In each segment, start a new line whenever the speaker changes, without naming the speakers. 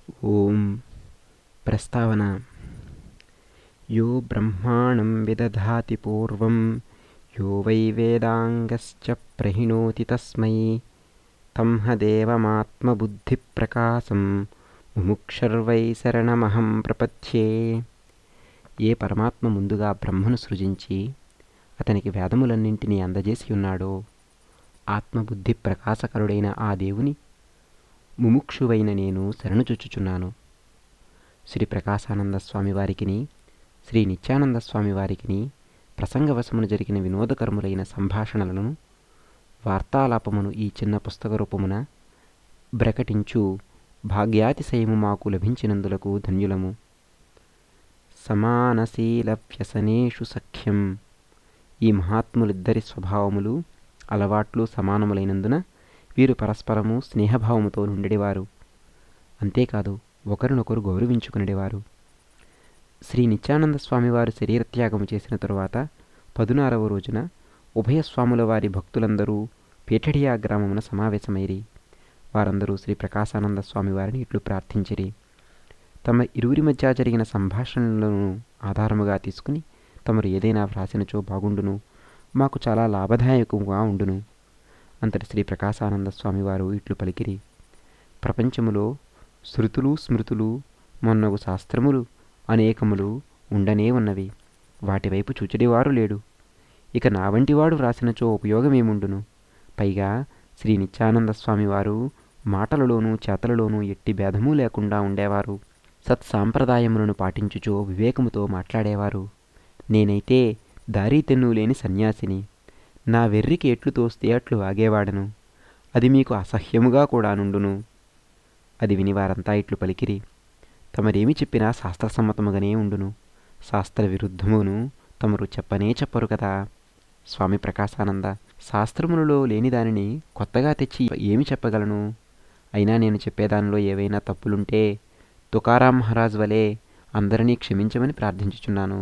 ఓం ప్రస్తావన. యో బ్రహ్మాణం విదధాతి పూర్వం యో వై వేదాంగశ్చ ప్రహిణోతి తస్మై తం దేవమాత్మబుద్ధిప్రకాశం ముముక్షుర్వై శరణమహం ప్రపద్యే. ఏ పరమాత్మ ముందుగా బ్రహ్మను సృజించి అతనికి వేదములన్నింటినీ అందజేసి ఉన్నాడో, ఆత్మబుద్ధి ప్రకాశకరుడైన ఆ దేవుని ముముక్షువైన నేను శరణుచొచ్చుచున్నాను. శ్రీ ప్రకాశానంద స్వామివారికిని శ్రీ నిత్యానంద స్వామివారికిని ప్రసంగవశమును జరిగిన వినోదకరములైన సంభాషణలను వార్తాలాపమును ఈ చిన్న పుస్తక రూపమున బ్రకటించు భాగ్యాతిశయము మాకు లభించినందులకు ధన్యులము. సమానశీల వ్యసనేషు సఖ్యం. ఈ మహాత్ములిద్దరి స్వభావములు అలవాట్లు సమానములైనందున వీరు పరస్పరము స్నేహభావముతో నుండెడివారు. అంతేకాదు ఒకరినొకరు గౌరవించుకునేవారు. శ్రీ నిత్యానంద స్వామివారు శరీరత్యాగము చేసిన తరువాత 16వ రోజున ఉభయస్వాముల వారి భక్తులందరూ పీఠడియా గ్రామమున సమావేశమైరి. వారందరూ శ్రీ ప్రకాశానంద స్వామివారిని ఇట్లు ప్రార్థించిరి. తమ ఇరువురి మధ్య జరిగిన సంభాషణలను ఆధారముగా తీసుకుని తమరు ఏదైనా వ్రాసినచో బాగుండును, మాకు చాలా లాభదాయకముగా ఉండును. అంతటి శ్రీ ప్రకాశానంద స్వామివారు ఇట్లు పలికిరి. ప్రపంచములో శృతులు స్మృతులు మొన్నగు శాస్త్రములు అనేకములు ఉండనే ఉన్నవి. వాటివైపు చూచెడివారు లేడు. ఇక నా వంటివాడు వ్రాసినచో ఉపయోగమేముండును? పైగా శ్రీ నిత్యానంద స్వామివారు మాటలలోనూ చేతలలోనూ ఎట్టి భేదమూ లేకుండా ఉండేవారు. సత్సాంప్రదాయములను పాటించుచో వివేకముతో మాట్లాడేవారు. నేనైతే దారీ తెన్ను లేని సన్యాసిని. నా వెర్రికి ఎట్లు తోస్తే అట్లు వాగేవాడను. అది మీకు అసహ్యముగా కూడా నుండును. అది విని వారంతా ఇట్లు పలికిరి. తమరేమి చెప్పినా శాస్త్రసమ్మతముగానే ఉండును. శాస్త్ర విరుద్ధమును తమరు చెప్పనే చెప్పరు కదా. స్వామి ప్రకాశానంద, శాస్త్రములలో లేని దానిని కొత్తగా తెచ్చి ఏమి చెప్పగలను? అయినా నేను చెప్పేదానిలో ఏవైనా తప్పులుంటే తుకారాం మహారాజ్ వలె అందరినీ క్షమించమని ప్రార్థించుచున్నాను.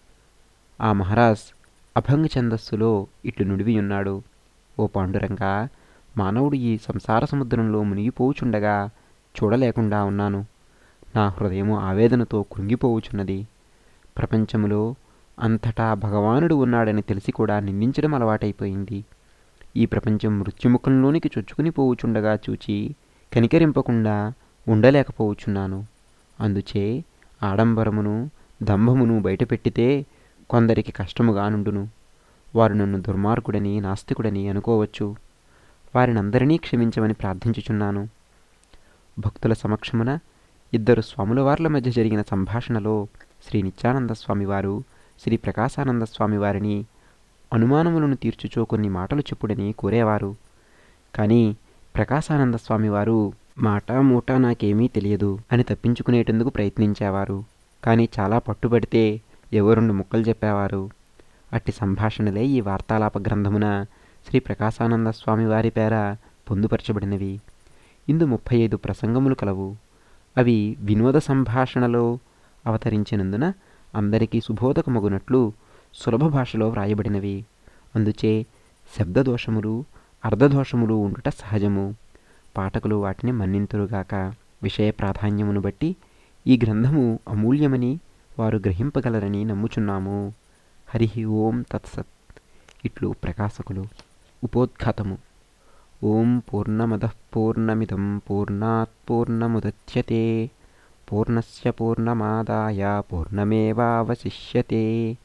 ఆ మహారాజ్ అభంగ ఛందస్సులో ఇట్లు నుడివియున్నాడు. ఓ పాండురంగా, మానవుడు ఈ సంసార సముద్రంలో మునిగిపోవుచుండగా చూడలేకుండా ఉన్నాను. నా హృదయము ఆవేదనతో కృంగిపోవుచున్నది. ప్రపంచములో అంతటా భగవానుడు ఉన్నాడని తెలిసి కూడా నిందించడం అలవాటైపోయింది. ఈ ప్రపంచం మృత్యుముఖంలోనికి చొచ్చుకుని పోవుచుండగా చూచి కనికరింపకుండా ఉండలేకపోవుచున్నాను. అందుచే ఆడంబరమును దంభమును బయటపెట్టితే కొందరికి కష్టముగా నుండును. వారు నన్ను దుర్మార్గుడని నాస్తికుడని అనుకోవచ్చు. వారినందరినీ క్షమించమని ప్రార్థించుచున్నాను. భక్తుల సమక్షమున ఇద్దరు స్వాముల వార్ల మధ్య జరిగిన సంభాషణలో శ్రీ నిత్యానంద స్వామివారు శ్రీ ప్రకాశానంద స్వామివారిని అనుమానములను తీర్చుచో కొన్ని మాటలు చెప్పుడని కోరేవారు. కానీ ప్రకాశానంద స్వామివారు మాట మూట నాకేమీ తెలియదు అని తప్పించుకునేటందుకు ప్రయత్నించేవారు. కానీ చాలా పట్టుబడితే ఏవో 2 ముక్కలు చెప్పేవారు. అట్టి సంభాషణలే ఈ వార్తాలాప గ్రంథమున శ్రీ ప్రకాశానంద స్వామివారి పేర పొందుపరచబడినవి. ఇందు 35 ప్రసంగములు కలవు. అవి వినోద సంభాషణలో అవతరించినందున అందరికీ సుబోధకమగునట్లు సులభ భాషలో వ్రాయబడినవి. అందుచే శబ్దదోషములు అర్ధదోషములు ఉండుట సహజము. పాఠకులు వాటిని మన్నింతురుగాక. విషయ ప్రాధాన్యమును బట్టి ఈ గ్రంథము అమూల్యమని వారు గ్రహింపగలరని నమ్ముచున్నాము. హరి ఓం తత్సత్. ఇట్లు ప్రకాశకులు. ఉపోద్ఘాతము. ఓం పూర్ణమదః పూర్ణమిదం పూర్ణాత్ పూర్ణముదచ్యతే పూర్ణస్య పూర్ణమాదాయ పూర్ణమేవావశిష్యతే.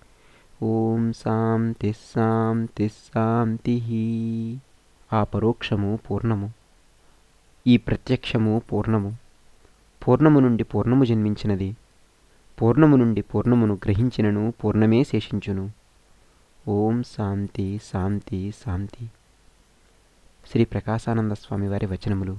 ఓం శాంతి శాంతి శాంతి. ఆ పరోక్షము పూర్ణము, ఈ ప్రత్యక్షము పూర్ణము. పూర్ణము నుండి పూర్ణము జన్మించినది. పూర్ణము నుండి పూర్ణమును గ్రహించినను పూర్ణమే శేషించును. ఓం శాంతి శాంతి శాంతి. శ్రీ ప్రకాశానంద స్వామివారి వచనములు.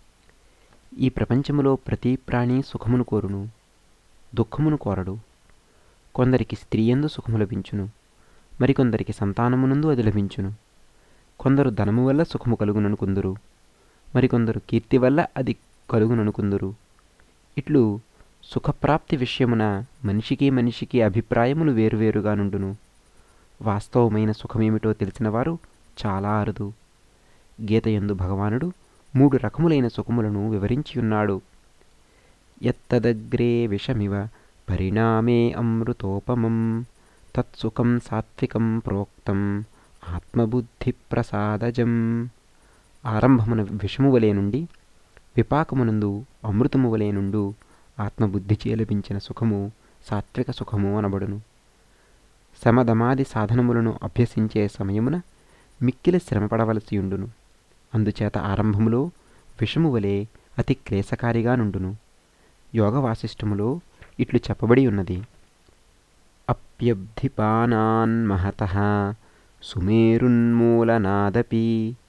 ఈ ప్రపంచములో ప్రతి ప్రాణి సుఖమును కోరును, దుఃఖమును కోరడు. కొందరికి స్త్రీయందు సుఖము లభించును, మరికొందరికి సంతానమునందు అది లభించును. కొందరు ధనము వల్ల సుఖము కలుగుననుకుందురు, మరికొందరు కీర్తి వల్ల అది కలుగుననుకుందురు. ఇట్లు సుఖప్రాప్తి విషయమున మనిషికి మనిషికి అభిప్రాయములు వేరువేరుగా నుండును. వాస్తవమైన సుఖమేమిటో తెలిసినవారు చాలా అరుదు. గీతయందు భగవానుడు 3 రకములైన సుఖములను వివరించియున్నాడు. యత్తదగ్రే విషమివ పరిణామే అమృతోపమం తత్సుఖం సాత్వికం ప్రోక్తం ఆత్మబుద్ధిప్రసాదజం. ఆరంభమున విషము వలె నుండి విపాకమునందు అమృతము వలె నుండు ఆత్మబుద్ధిచే లభించిన సుఖము సాత్విక సుఖము అనబడును. శమదమాది సాధనములను అభ్యసించే సమయమున మిక్కిలి శ్రమపడవలసియుండును. అందుచేత ఆరంభములో విషము వలె అతి క్లేశకారిగా నుండును. యోగ వాసిష్టములో ఇట్లు చెప్పబడి ఉన్నది. అప్యబ్ధిపానాన్ మహతః సుమేరున్మూలనాదపి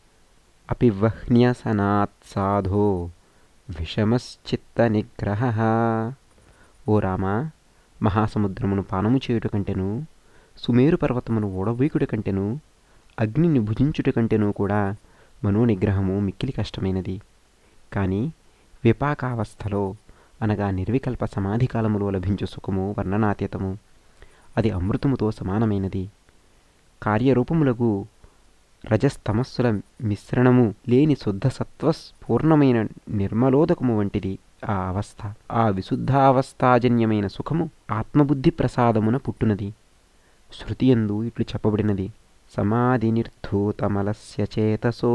అపివహ్న్యసనాత్ సాధో విషమశ్చిత్త నిగ్రహ. ఓ రామా, మహాసముద్రమును పానము చేయుట కంటెను, సుమేరు పర్వతమును ఓడబోయుట కంటెను, అగ్నిని భుజించుట కంటెను కూడా మనోనిగ్రహము మిక్కిలి కష్టమైనది. కానీ విపాకావస్థలో అనగా నిర్వికల్ప సమాధి కాలములో లభించు సుఖము వర్ణనాతీతము. అది అమృతముతో సమానమైనది. కార్యరూపములకు రజస్తమస్సుల మిశ్రణము లేని శుద్ధ సత్వస్ఫూర్ణమైన నిర్మలోదకము వంటిది ఆ అవస్థ. ఆ విశుద్ధావస్థాజన్యమైన సుఖము ఆత్మబుద్ధి ప్రసాదమున పుట్టునది. శృతియందు ఇట్లు చెప్పబడినది. సమాధినిర్ధూతమలస్య చేతసో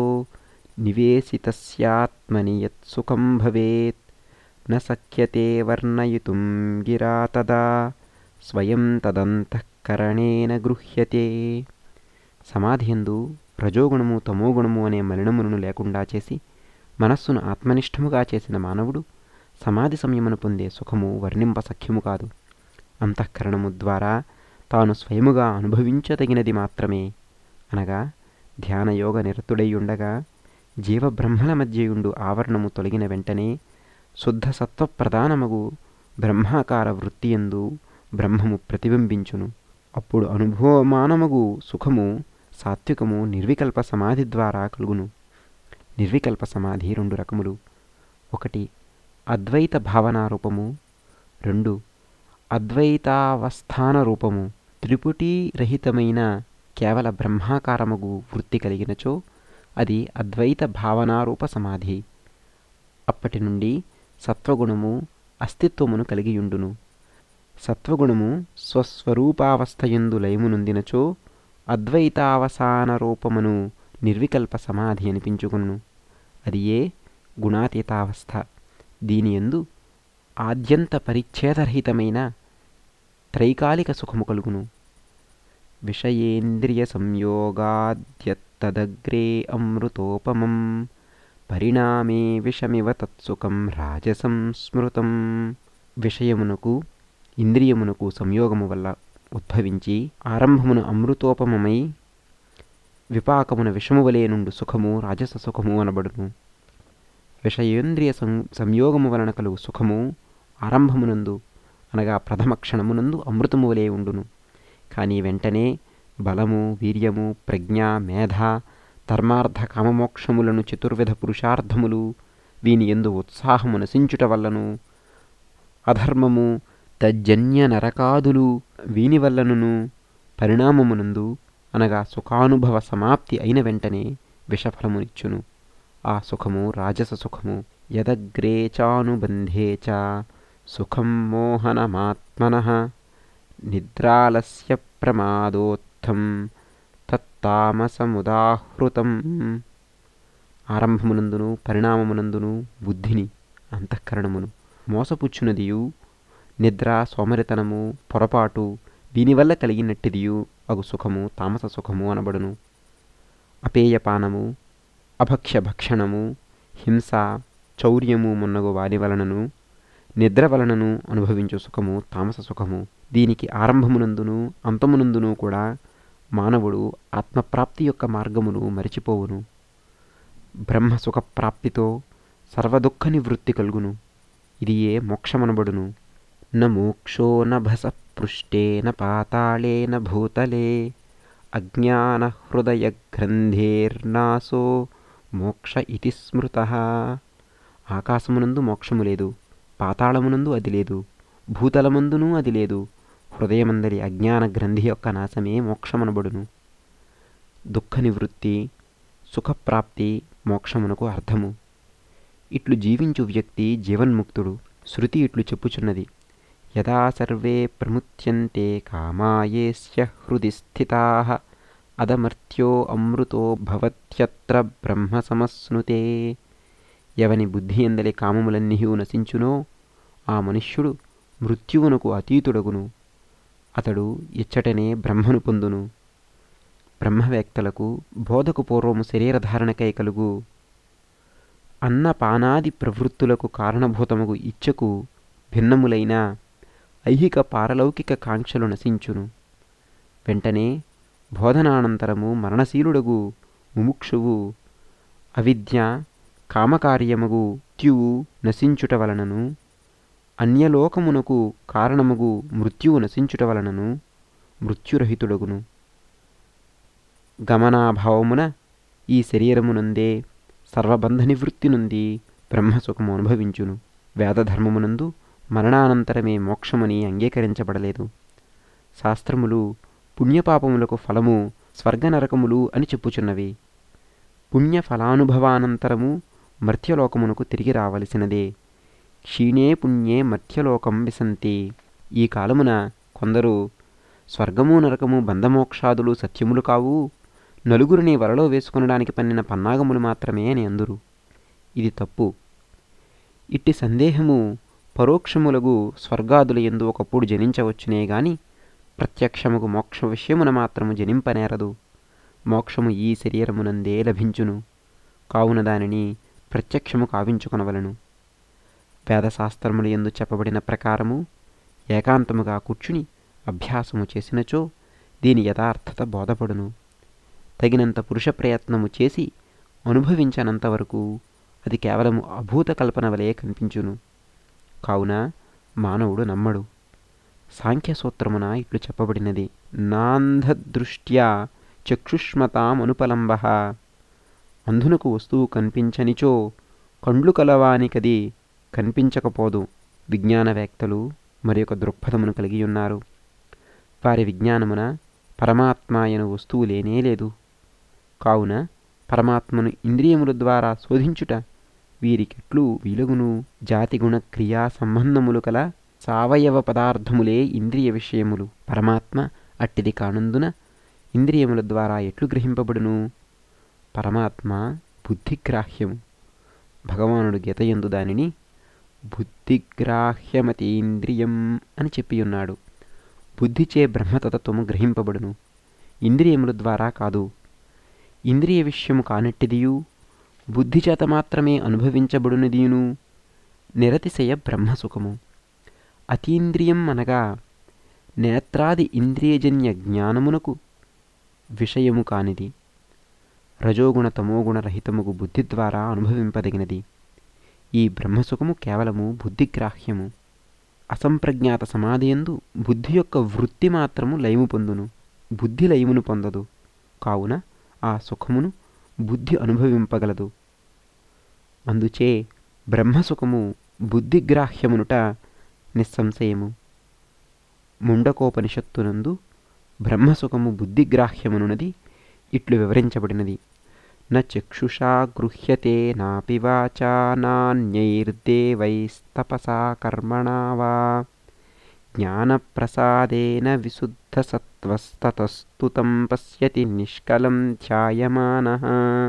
నివేశితస్యాత్మని యత్సుఖం భవేత్ న శక్యతే వర్ణయితుం గిరా తదా స్వయం తదంతఃకరణేన గృహ్యతే. సమాధియందు రజోగుణము తమోగుణము అనే మలినములను లేకుండా చేసి మనస్సును ఆత్మనిష్టముగా చేసిన మానవుడు సమాధి సమయమున పొందే సుఖము వర్ణింప సఖ్యము కాదు. అంతఃకరణము ద్వారా తాను స్వయముగా అనుభవించదగినది మాత్రమే. అనగా ధ్యానయోగ నిరతుడైయుండగా జీవబ్రహ్మల మధ్యయుండు ఆవరణము తొలగిన వెంటనే శుద్ధ సత్వప్రధానమగు బ్రహ్మాకార వృత్తియందు బ్రహ్మము ప్రతిబింబించును. అప్పుడు అనుభవమానమగు సుఖము సాత్వికము నిర్వికల్ప సమాధి ద్వారా కలుగును. నిర్వికల్ప సమాధి రెండు రకములు. ఒకటి అద్వైత భావనారూపము, రెండు అద్వైతావస్థాన రూపము. త్రిపుటీరహితమైన కేవల బ్రహ్మాకారమగు వృత్తి కలిగినచో అది అద్వైత భావనారూప సమాధి. అప్పటి నుండి సత్వగుణము అస్తిత్వమును కలిగియుండును. సత్వగుణము స్వస్వరూపావస్థయందు లయమునొందినచో అద్వైతావసాన రూపమును నిర్వికల్ప సమాధి అనిపించుకును. అది ఏ గుణాతీతావస్థ. దీనియందు ఆద్యంత పరిచ్ఛేదరహితమైన త్రైకాలిక సుఖము కలుగును. విషయేంద్రియ సంయోగాద్యత్తదగ్రే అమృతోపమం పరిణామే విషమివ తత్సుఖం రాజసం స్మృతం. విషయమునకు ఇంద్రియమునకు సంయోగము వల్ల ఉద్భవించి ఆరంభమున అమృతోపమమై విపాకమున విషము వలె నుండు సుఖము రాజస సుఖము అనబడును. విషయేంద్రియ సంయోగము వలన కలుగు సుఖము ఆరంభమునందు అనగా ప్రథమ క్షణమునందు అమృతము వలె ఉండును. కానీ వెంటనే బలము, వీర్యము, ప్రజ్ఞ, మేధ, ధర్మార్థ కామమోక్షములను చతుర్విధ పురుషార్థములు వీని యందు ఉత్సాహము నశించుట వల్లను, అధర్మము తజ్జన్య నరకాదులు వీని వల్లనును పరిణామమునందు అనగా సుఖానుభవ సమాప్తి అయిన వెంటనే విషఫలమునిచ్చును. ఆ సుఖము రాజస సుఖము. యదగ్రే చానుబంధే చ సుఖం మోహనమాత్మనః నిద్రాలస్య ప్రమాదోత్థం తత్తామసముదాహృతం. ఆరంభమునందును పరిణామమునందును బుద్ధిని అంతఃకరణమును మోసపుచ్చునదియు నిద్ర, సోమరితనము, పొరపాటు దీనివల్ల కలిగినట్టిదియు అగు సుఖము తామస సుఖము అనబడును. అపేయపానము, అభక్ష్య భక్షణము, హింస, చౌర్యము మున్నగు వారి వలనను నిద్ర వలనను అనుభవించు సుఖము తామస సుఖము. దీనికి ఆరంభమునందును అంతమునందును కూడా మానవుడు ఆత్మప్రాప్తి యొక్క మార్గమును మరిచిపోవును. బ్రహ్మసుఖప్రాప్తితో సర్వదుఃఖ నివృత్తి కలుగును. ఇది ఏ మోక్షమనబడును. న మోక్షో న భస పృష్టే న పాతాళే న భూతలే అజ్ఞాన హృదయ గ్రంథేర్నాశో మోక్ష ఇతి స్మృతః. ఆకాశమునందు మోక్షము లేదు, పాతాళమునందు అది లేదు, భూతలమందునూ అది లేదు. హృదయమందలి అజ్ఞాన గ్రంథి యొక్క నాశమే మోక్షమనబడును. దుఃఖ నివృత్తి, సుఖప్రాప్తి మోక్షమునకు అర్థము. ఇట్లు జీవించు వ్యక్తి జీవన్ముక్తుడు. శృతి ఇట్లు చెప్పుచున్నది: యదా సర్వే ప్రముచ్యంతే కామాయేస్య హృది స్థితాః అదమర్త్యో అమృతో భవత్యత్ర బ్రహ్మ సమస్నుతే. ఎవని బుద్ధి ఎందలి కామములన్నీయూ నశించునో ఆ మనుష్యుడు మృత్యువునకు అతీతుడగును. అతడు ఇచ్చటనే బ్రహ్మను పొందును. బ్రహ్మవేత్తలకు బోధకు పూర్వము శరీరధారణకై కలుగు అన్నపానాది ప్రవృత్తులకు కారణభూతముగు ఇచ్చకు భిన్నములైన ఐహిక పారలౌకిక కాంక్షలు నశించును. వెంటనే బోధనానంతరము మరణశీలుడగు ముముక్షువు అవిద్య కామకార్యమగు మృత్యువు నశించుట వలనను అన్యలోకమునకు కారణమగు మృత్యువు నశించుట వలనను మృత్యురహితుడగును. గమనాభావమున ఈ శరీరమునందే సర్వబంధ నివృత్తి నుండి బ్రహ్మసుఖము అనుభవించును. వేదధర్మమునందు మరణానంతరమే మోక్షమని అంగీకరించబడలేదు. శాస్త్రములు పుణ్యపాపములకు ఫలము స్వర్గనరకములు అని చెప్పుచున్నవి. పుణ్యఫలానుభవానంతరము మర్త్యలోకమునకు తిరిగి రావలసినదే. క్షీణే పుణ్యే మర్త్యలోకం విశంతి. ఈ కాలమున కొందరు స్వర్గము నరకము బంధమోక్షాదులు సత్యములు కావు, నలుగురిని వలలో వేసుకొనడానికి పన్నిన పన్నాగములు మాత్రమే అని అందురు. ఇది తప్పు. ఇట్టి సందేహము పరోక్షములగు స్వర్గాదుల యందు ఒకప్పుడు జనించవచ్చునే గాని ప్రత్యక్షముకు మోక్ష విషయమున మాత్రము జనింపనేరదు. మోక్షము ఈ శరీరమునందే లభించును. కావున దానిని ప్రత్యక్షము కావించుకొనవలను. వేదశాస్త్రముల యందు చెప్పబడిన ప్రకారము ఏకాంతముగా కూర్చుని అభ్యాసము చేసినచో దీని యథార్థత బోధపడును. తగినంత పురుష ప్రయత్నము చేసి అనుభవించనంతవరకు అది కేవలము అభూత కల్పన వలె కనిపించును. కావున మానవుడు నమ్మడు. సాంఖ్యసూత్రమున ఇట్లు చెప్పబడినది: నాంధదృష్ట్యా చక్షుష్మతామనుపలంబ. అంధునకు వస్తువు కనిపించనిచో కండ్లు కలవానికది కనిపించకపోదు. విజ్ఞానవేత్తలు మరి ఒక దృక్పథమును కలిగియున్నారు. వారి విజ్ఞానమున పరమాత్మాయను వస్తువు లేనేలేదు. కావున పరమాత్మను ఇంద్రియముల ద్వారా శోధించుట వీరికెట్లు వీలగును? జాతిగుణ క్రియా సంబంధములు కల సావయవ పదార్థములే ఇంద్రియ విషయములు. పరమాత్మ అట్టిది కానందున ఇంద్రియముల ద్వారా ఎట్లు గ్రహింపబడును? పరమాత్మ బుద్ధిగ్రాహ్యము. భగవానుడు గీతయందు దానిని బుద్ధిగ్రాహ్యమతీంద్రియం అని చెప్పియున్నాడు. బుద్ధిచే బ్రహ్మతత్వము గ్రహింపబడును, ఇంద్రియముల ద్వారా కాదు. ఇంద్రియ విషయము కానట్టిదియు బుద్ధిచేత మాత్రమే అనుభవించబడునదియును నిరతిశయ బ్రహ్మసుఖము. అతీంద్రియం అనగా నేత్రాది ఇంద్రియజన్య జ్ఞానమునకు విషయము కానిది. రజోగుణ తమోగుణ రహితముగు బుద్ధి ద్వారా అనుభవింపదగినది. ఈ బ్రహ్మసుఖము కేవలము బుద్ధిగ్రాహ్యము. అసంప్రజ్ఞాత సమాధియందు బుద్ధి యొక్క వృత్తి మాత్రము లయము పొందును, బుద్ధి లయమును పొందదు. కావున ఆ సుఖమును బుద్ధి అనుభవింపగలదు. అందుచే బ్రహ్మసుఖము బుద్ధిగ్రాహ్యమునుట నిస్సంశయము. ముండకోపనిషత్తునందు బ్రహ్మసుఖము బుద్ధిగ్రాహ్యమునున్నది ఇట్లు వివరించబడినది: న చక్షుషా గృహ్యతే నాపి వాచా నాన్యైర్దేవైస్తపసా కర్మణా వా జ్ఞానప్రసాదేన విశుద్ధసత్వస్తతస్తు తం పశ్యతి నిష్కలం ధ్యాయమానః.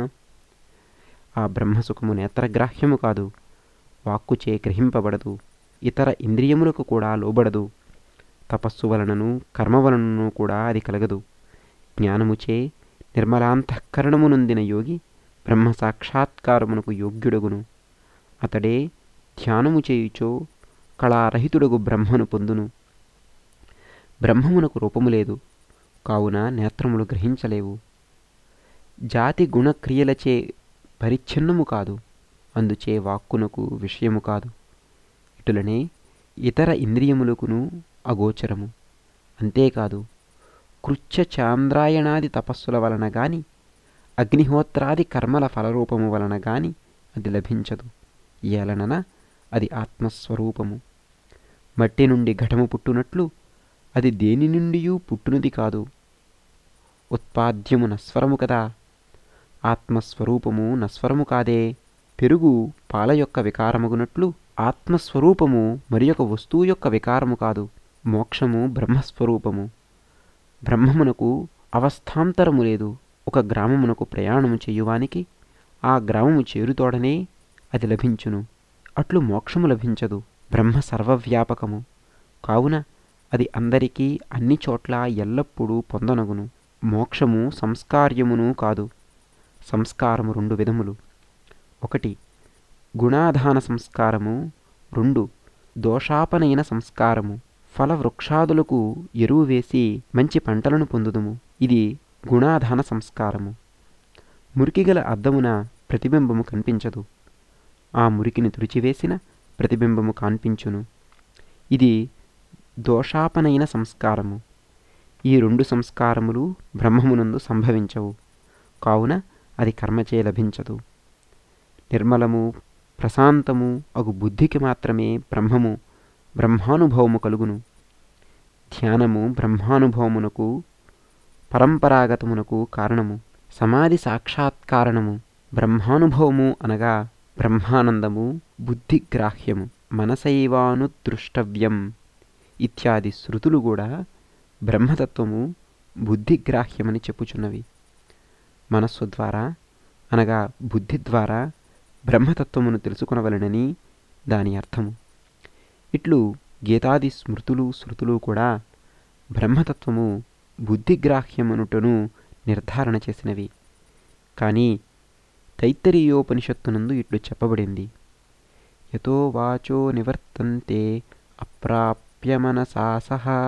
ఆ బ్రహ్మసుఖము నేత్రగ్రాహ్యము కాదు, వాక్కుచే గ్రహింపబడదు, ఇతర ఇంద్రియములకు కూడా లోబడదు. తపస్సు వలనను కర్మ వలనను కూడా అది కలగదు. జ్ఞానముచే నిర్మలాంతఃకరణమునొందిన యోగి బ్రహ్మ సాక్షాత్కారమునకు యోగ్యుడగును. అతడే ధ్యానము చేయుచో కళారహితుడగు బ్రహ్మను పొందును. బ్రహ్మమునకు రూపము లేదు, కావున నేత్రములు గ్రహించలేవు. జాతి గుణక్రియలచే పరిచ్ఛిన్నము కాదు, అందుచే వాక్కునకు విషయము కాదు. ఇటులనే ఇతర ఇంద్రియములకును అగోచరము. అంతేకాదు కృచ్ఛ చాంద్రాయణాది తపస్సుల వలన గాని అగ్నిహోత్రాది కర్మల ఫలరూపము వలన గాని అది లభించదు. ఏలనన అది ఆత్మస్వరూపము. మట్టి నుండి ఘటము పుట్టునట్లు అది దేని నుండియూ పుట్టునది కాదు. ఉత్పాద్యము నస్వరము కదా, ఆత్మస్వరూపము నస్వరము కాదే. పెరుగు పాల యొక్క వికారమగునట్లు ఆత్మస్వరూపము మరి ఒక వస్తువు యొక్క వికారము కాదు. మోక్షము బ్రహ్మస్వరూపము. బ్రహ్మమునకు అవస్థాంతరము లేదు. ఒక గ్రామమునకు ప్రయాణము చేయువానికి ఆ గ్రామము చేరుతోడనే అది లభించును. అట్లు మోక్షము లభించదు. బ్రహ్మ సర్వవ్యాపకము కావున అది అందరికీ అన్ని చోట్ల ఎల్లప్పుడూ పొందనగును. మోక్షము సంస్కార్యమును కాదు. సంస్కారము 2 విధములు. 1 గుణాధాన సంస్కారము, 2 దోషాపనయన సంస్కారము. ఫలవృక్షాదులకు ఎరువు వేసి మంచి పంటలను పొందుదుము. ఇది గుణాధాన సంస్కారము. మురికిగల అద్దమున ప్రతిబింబము కనిపించదు. ఆ మురికిని తుడిచివేసిన ప్రతిబింబము కనిపించును. ఇది దోషాపనయన సంస్కారము. ఈ 2 సంస్కారములు బ్రహ్మమునందు సంభవించవు. కావున అది కర్మచే లభించదు. నిర్మలము ప్రశాంతము అగు బుద్ధికి మాత్రమే బ్రహ్మానుభవము కలుగును. ధ్యానము బ్రహ్మానుభవమునకు పరంపరాగతమునకు కారణము. సమాధి సాక్షాత్కారణము. బ్రహ్మానుభవము అనగా బ్రహ్మానందము బుద్ధిగ్రాహ్యము. మనసైవానుదృష్టవ్యం ఇత్యాది శృతులు కూడా బ్రహ్మతత్వము బుద్ధిగ్రాహ్యమని చెప్పుచున్నవి. మనస్సు ద్వారా అనగా బుద్ధి ద్వారా బ్రహ్మతత్వమును తెలుసుకొనవలెనని దాని అర్థము. ఇట్లు గీతాది స్మృతులు శృతులు కూడా బ్రహ్మతత్వము బుద్ధిగ్రాహ్యమనుటను నిర్ధారణ చేసినవి. కానీ తైత్తరీయోపనిషత్తునందు ఇట్లు చెప్పబడింది: యతో వాచో నివర్తంతే అప్రాప్య మనసా సహా.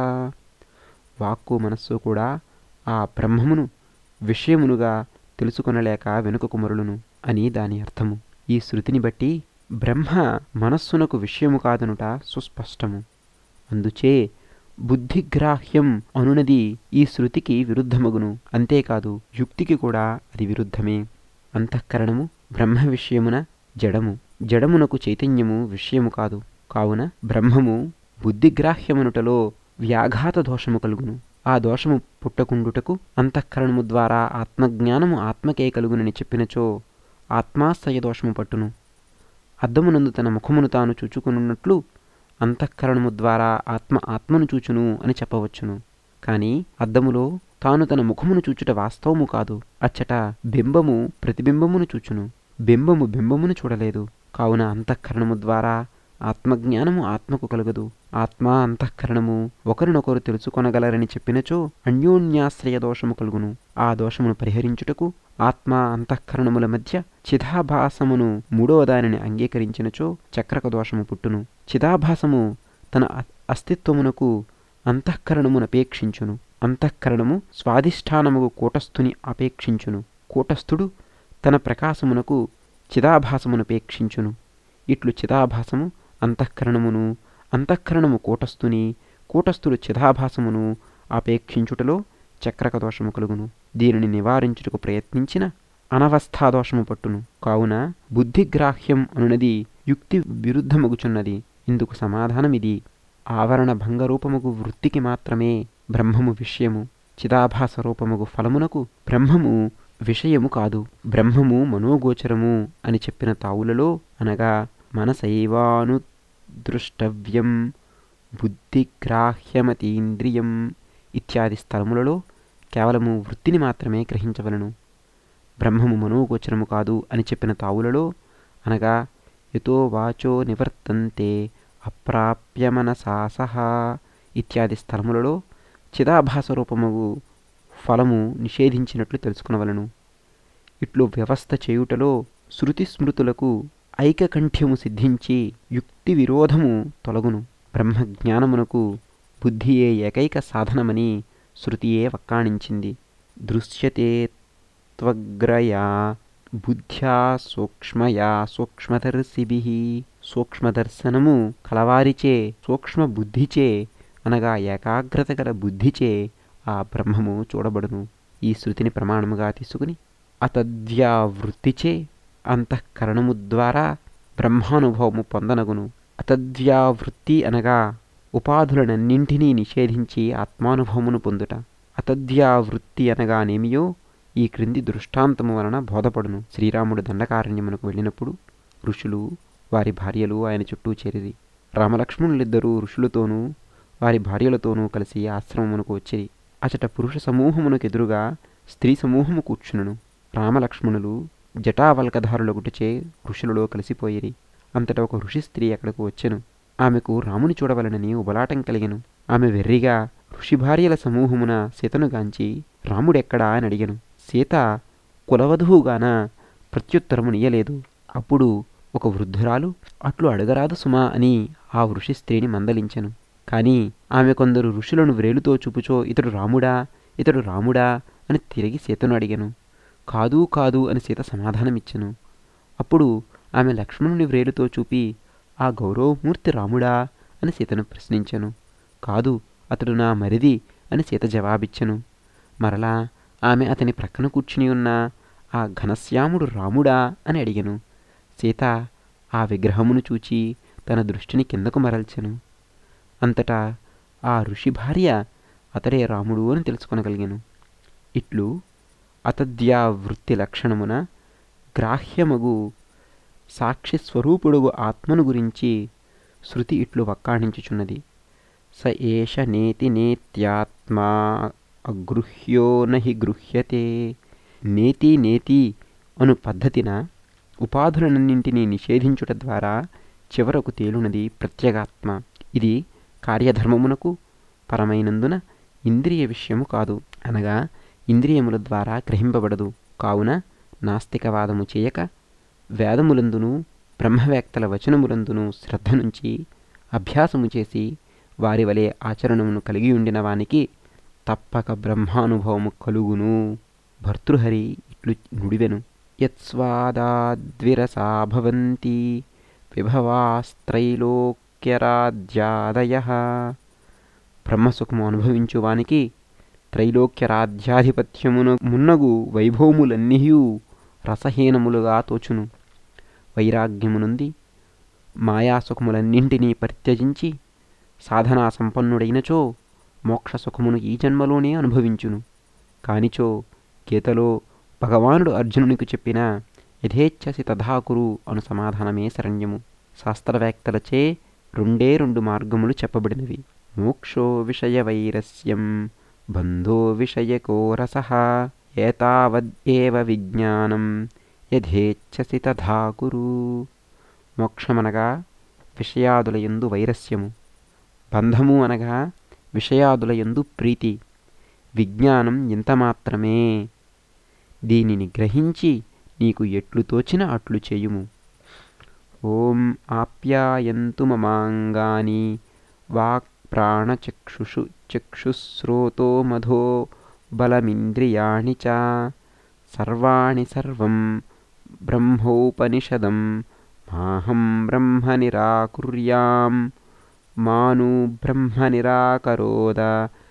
వాక్కు మనస్సు కూడా ఆ బ్రహ్మమును విషయమునుగా తెలుసుకొనలేక వెనుకకు మరులును అని దాని అర్థము. ఈ శృతిని బట్టి బ్రహ్మ మనస్సునకు విషయము కాదనుట సుస్పష్టము. అందుచే బుద్ధిగ్రాహ్యం అనునది ఈ శృతికి విరుద్ధమగును. అంతేకాదు యుక్తికి కూడా అది విరుద్ధమే. అంతఃకరణము బ్రహ్మ విషయమున జడము, జడమునకు చైతన్యము విషయము కాదు. కావున బ్రహ్మము బుద్ధిగ్రాహ్యమనుటలో వ్యాఘాత దోషము కలుగును. ఆ దోషము పుట్టకుండుటకు అంతఃకరణము ద్వారా ఆత్మజ్ఞానము ఆత్మకే కలుగునని చెప్పినచో ఆత్మాశ్రయ దోషము పట్టును. అద్దమునందు తన ముఖమును తాను చూచుకున్నట్లు అంతఃకరణము ద్వారా ఆత్మను చూచును అని చెప్పవచ్చును. కానీ అద్దములో తాను తన ముఖమును చూచుట వాస్తవము కాదు. అచ్చట బింబము ప్రతిబింబమును చూచును. బింబము బింబమును చూడలేదు. కావున అంతఃకరణము ద్వారా ఆత్మజ్ఞానము ఆత్మకు కలుగదు. ఆత్మ అంతఃకరణము ఒకరినొకరు తెలుసుకొనగలరని చెప్పినచో అన్యోన్యాశ్రయ దోషము కలుగును. ఆ దోషమును పరిహరించుటకు ఆత్మ అంతఃకరణముల మధ్య చిదాభాసమును మూడవ దానిని అంగీకరించినచో చక్రక దోషము పుట్టును. చిదాభాసము తన అస్తిత్వమునకు అంతఃకరణమునపేక్షించును. అంతఃకరణము స్వాధిష్టానముగు కూటస్థుని అపేక్షించును. కూటస్థుడు తన ప్రకాశమునకు చిదాభాసమునపేక్షించును. ఇట్లు చిదాభాసము అంతఃకరణమును, అంతఃకరణము కూటస్థుని, కూటస్థుడు చిదాభాసమును అపేక్షించుటలో చక్రక దోషము కలుగును. దీనిని నివారించుటకు ప్రయత్నించిన అనవస్థాదోషము పట్టును. కావున బుద్ధిగ్రాహ్యం అనునది యుక్తి విరుద్ధమగుచున్నది. ఇందుకు సమాధానమిది: ఆవరణ భంగరూపముగు వృత్తికి మాత్రమే బ్రహ్మము విషయము. చిదాభాస రూపముగు ఫలమునకు బ్రహ్మము విషయము కాదు. బ్రహ్మము మనోగోచరము అని చెప్పిన తావులలో అనగా మనసైవానుదృష్టవ్యం బుద్ధిగ్రాహ్యమతీంద్రియం ఇత్యాది స్థలములలో కేవలము వృత్తిని మాత్రమే గ్రహించవలను. బ్రహ్మము మనోగోచరము కాదు అని చెప్పిన తావులలో అనగా యతో వాచో నివర్తంతే అప్రాప్య మనసా సహా ఇత్యాది స్థలములలో చిదాభాస రూపముగు ఫలము నిషేధించినట్లు తెలుసుకునవలను. ఇట్లు వ్యవస్థ చేయుటలో శృతి స్మృతులకు ఐకకంఠ్యము సిద్ధించి యుక్తి విరోధము తొలగును. బ్రహ్మజ్ఞానమునకు బుద్ధియే ఏకైక సాధనమని శృతియే వక్కాణించింది. దృశ్యతే త్వగ్రయా బుద్ధ్యా సూక్ష్మయా సూక్ష్మదర్శిభిః. సూక్ష్మదర్శనము కలవారిచే సూక్ష్మ బుద్ధిచే అనగా ఏకాగ్రత గల బుద్ధిచే ఆ బ్రహ్మము చూడబడును. ఈ శృతిని ప్రమాణముగా తీసుకుని అతద్వ్యావృత్తిచే అంతఃకరణము ద్వారా బ్రహ్మానుభవము పొందనగును. అతద్వ్యావృత్తి అనగా ఉపాధులనన్నింటినీ నిషేధించి ఆత్మానుభవమును పొందుట. అతద్వ్యావృత్తి అనగానేమియో ఈ క్రింది దృష్టాంతము వలన బోధపడును. శ్రీరాముడు దండకారణ్యమునకు వెళ్ళినప్పుడు ఋషులు వారి భార్యలు ఆయన చుట్టూ చేరిరి. రామలక్ష్మణులిద్దరూ ఋషులతోనూ వారి భార్యలతోనూ కలిసి ఆశ్రమమునకు వచ్చిరి. అచట పురుష సమూహమునకెదురుగా స్త్రీ సమూహము కూర్చునను. రామలక్ష్మణులు జటావల్కధారులగుటచే ఋషులలో కలిసిపోయిరి. అంతటా ఒక ఋషి స్త్రీ అక్కడకు వచ్చెను. ఆమెకు రాముని చూడవలనని ఉబలాటం కలిగెను. ఆమె వెర్రిగా ఋషి భార్యల సమూహమున సీతను గాంచి రాముడెక్కడా అని అడిగెను. సీత కులవధువుగాన ప్రత్యుత్తరమునియ్యలేదు. అప్పుడు ఒక వృద్ధురాలు అట్లు అడగరాదు సుమా అని ఆ ఋషి స్త్రీని మందలించెను. కాని ఆమె కొందరు ఋషులను వ్రేలుతో చూపుచో ఇతడు రాముడా ఇతడు రాముడా అని తిరిగి సీతను అడిగెను. కాదు కాదు అని సీత సమాధానమిచ్చెను. అప్పుడు ఆమె లక్ష్మణుని వ్రేలుతో చూపి ఆ గౌరవమూర్తి రాముడా అని సీతను ప్రశ్నించెను. కాదు, అతడు నా మరిది అని సీత జవాబిచ్చెను. మరలా ఆమె అతని ప్రక్కన కూర్చుని ఉన్న ఆ ఘనశ్యాముడు రాముడా అని అడిగెను. సీత ఆ విగ్రహమును చూచి తన దృష్టిని కిందకు మరల్చెను. అంతటా ఆ ఋషి భార్య అతడే రాముడు అని తెలుసుకొనగలిగెను. ఇట్లు అతద్యా వృత్తి లక్షణమున గ్రాహ్యమగు సాక్షి స్వరూపుడుగు ఆత్మను గురించి శృతి ఇట్లు వక్కాణించుచున్నది. స ఏష నేతి నేత్యాత్మా అగృహ్యో నహి గృహ్యతే. నేతి నేతి అను పద్ధతిన ఉపాధులన్నింటినీ నిషేధించుట ద్వారా చివరకు తేలునది ప్రత్యేగాత్మ. ఇది కార్యధర్మమునకు పరమైనందున ఇంద్రియ విషయము కాదు, అనగా ఇంద్రియముల ద్వారా గ్రహింపబడదు. కావున నాస్తికవాదము చేయక వేదములందును బ్రహ్మవేత్తల వచనములందును శ్రద్ధ నుంచి అభ్యాసము చేసి వారి వలె ఆచరణమును కలిగి ఉండిన వానికి తప్పక బ్రహ్మానుభవము కలుగును. భర్తృహరి ఇట్లు నుడివెను. యత్స్వాదాద్విరసా భవంతి విభవాస్త్రైలోక్యరాధ్యాదయః. బ్రహ్మసుఖము అనుభవించువానికి త్రైలోక్యరాధ్యాధిపత్యమున మున్నగు వైభవములన్నీయూ రసహీనములుగా తోచును. వైరాగ్యమునుంది మాయాసుఖములన్నింటినీ పరిత్యజించి సాధనా సంపన్నుడైనచో మోక్షసుఖమును ఈ జన్మలోనే అనుభవించును. కానిచో గీతలో భగవానుడు అర్జునునికి చెప్పిన యథేచ్ఛసి తథాకురు అను సమాధానమే శరణ్యము. శాస్త్రవేత్తలచే రెండు మార్గములు చెప్పబడినవి. మోక్షో విషయ వైరస్యం బంధో విషయకో రసః ఏతావద్యేవ విజ్ఞానం యథేచ్ఛసి తథాకురు. మోక్షమనగా విషయాదులయందు వైరస్యము, బంధము అనగా విషయాదులయందు ప్రీతి, విజ్ఞానం ఇంత మాత్రమే. దీనిని గ్రహించి నీకు ఎట్లు తోచిన అట్లు చేయుము. ఓం ఆప్యాయంతు మమాంగాని వాక్ ప్రాణచక్షుషు చక్షుశ్రోతో మధో బలమింద్రియాణి చ సర్వాణి సర్వం బ్రహ్మోపనిషదం మాహం బ్రహ్మ నిరాకుర్యాం మాను బ్రహ్మ నిరాకరోద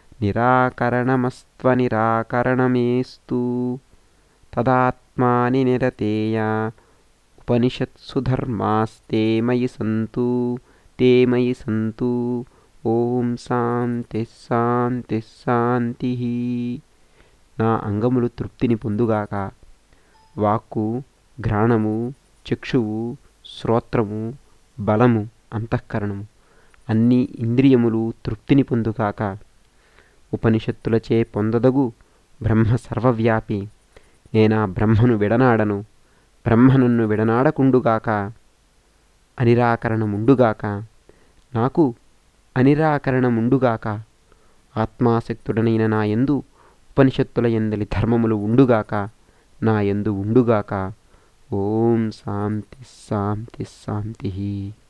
నిరాకరణమస్త్వనిరాకరణమేస్తు తదాత్మాని నిరతేయ ఉపనిషత్సు ధర్మాస్తే మయి సంతు తే మయి సంతు. ఓం శాంతి శాంతి శాంతి. నా అంగములు తృప్తిని పొందుగాక. వాక్కు, ఘ్రాణము, చక్షువు, శ్రోత్రము, బలము, అంతఃకరణము అన్ని ఇంద్రియములు తృప్తిని పొందుగాక. ఉపనిషత్తులచే పొందదగు బ్రహ్మ సర్వవ్యాపి. నేనా బ్రహ్మను విడనాడను. బ్రహ్మ నన్ను విడనాడకుండుగాక. అనిరాకరణముండుగాక. నాకు అనిరాకరణముండుగాక. ఆత్మాసక్తుడనైన నా యందు ఉపనిషత్తుల యందలి ధర్మములు ఉండుగాక. నా యందు ఉండుగాక. ఓం శాంతి శాంతి శాంతి.